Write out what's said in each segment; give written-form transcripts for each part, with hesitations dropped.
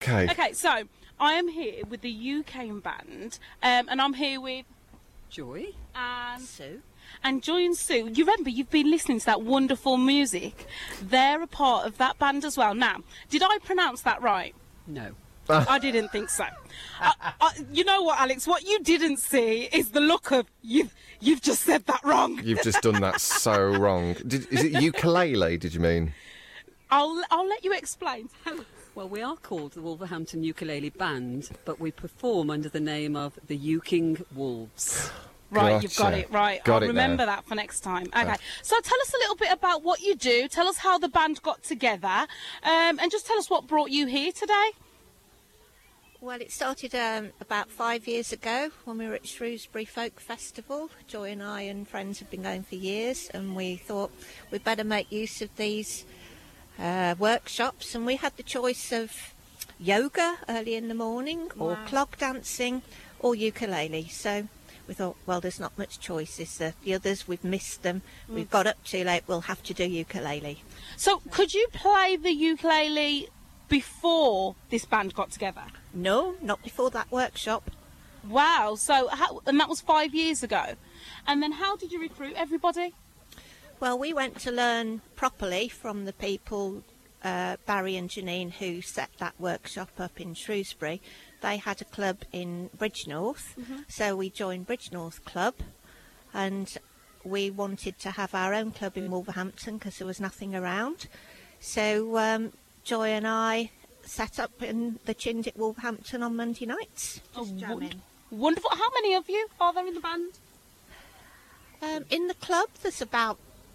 Okay. Okay, so I am here with the UK band, and I'm here with Joy and Sue. And Joy and Sue. You remember you've been listening to that wonderful music. They're a part of that band as well. Now, did I pronounce that right? No. I didn't think so. You know what, Alex? What you didn't see is the look of you've just said that wrong. You've just done that so wrong. Is it ukulele, did you mean? I'll let you explain. Well, we are called the Wolverhampton Ukulele Band, but we perform under the name of the Uking Wolves. Right, you've got Gotcha. it right. Got I'll it remember now. that for next time. Okay, so tell us a little bit about what you do. Tell us how the band got together, and just tell us what brought you here today. Well, it started about 5 years ago when we were at Shrewsbury Folk Festival. Joy and I and friends have been going for years, and we thought we'd better make use of these workshops. And we had the choice of yoga early in the morning, or clog dancing, or ukulele. So we thought, well, there's not much choice, is there? The others, we've missed them. We've got up too late. We'll have to do ukulele. So could you play the ukulele before this band got together? No, not before that workshop. Wow. So and that was 5 years ago. And then how did you recruit everybody? Well, we went to learn properly from the people, Barry and Janine, who set that workshop up in Shrewsbury. They had a club in Bridgnorth, so we joined Bridgnorth Club, and we wanted to have our own club in Wolverhampton because there was nothing around. So Joy and I set up in the Chind at Wolverhampton on Monday nights. Just jamming. Wonderful. How many of you are there in the band? In the club, there's about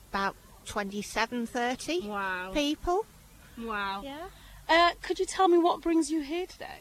27, 30 people. Wow. Yeah. Could you tell me what brings you here today?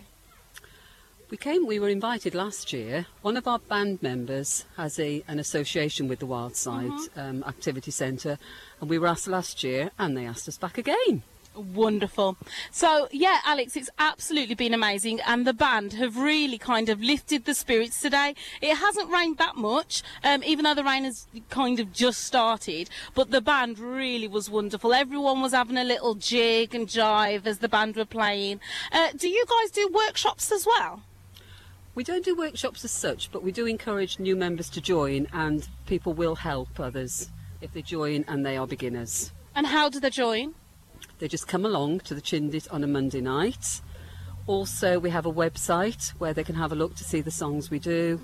We were invited last year. One of our band members has an association with the Wildside Activity Centre, and we were asked last year, and they asked us back again. Wonderful. So, yeah, Alex, it's absolutely been amazing, and the band have really kind of lifted the spirits today. It hasn't rained that much, even though the rain has kind of just started, but the band really was wonderful. Everyone was having a little jig and jive as the band were playing. Do you guys do workshops as well? We don't do workshops as such, but we do encourage new members to join, and people will help others if they join and they are beginners. And how do they join? They just come along to the Chindit on a Monday night. Also, we have a website where they can have a look to see the songs we do.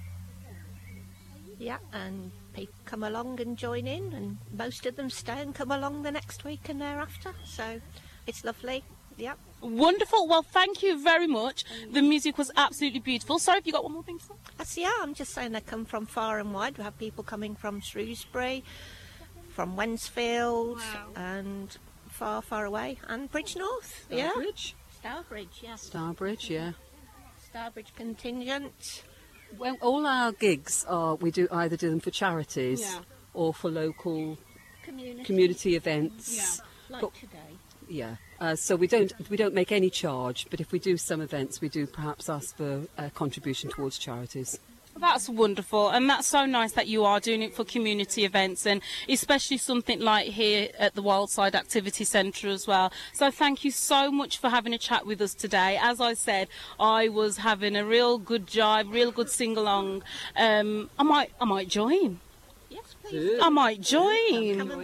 Yeah, and people come along and join in, and most of them stay and come along the next week and thereafter. So it's lovely. Yeah. Wonderful. Well, thank you very much. The music was absolutely beautiful. Sorry, have you got one more thing to say? Yeah, I'm just saying they come from far and wide. We have people coming from Shrewsbury, from Wensfield, and far, far away, and Bridgnorth. Stourbridge, yes. Stourbridge, yeah. Stourbridge contingent. Well, all our gigs we either do them for charities or for local community events. Like today. Yeah. So we don't make any charge, but if we do some events, we do perhaps ask for a contribution towards charities. That's wonderful, and that's so nice that you are doing it for community events, and especially something like here at the Wildside Activity Centre as well. So thank you so much for having a chat with us today. As I said, I was having a real good jive, real good sing-along. I might join. Yes, please. I might join. Come and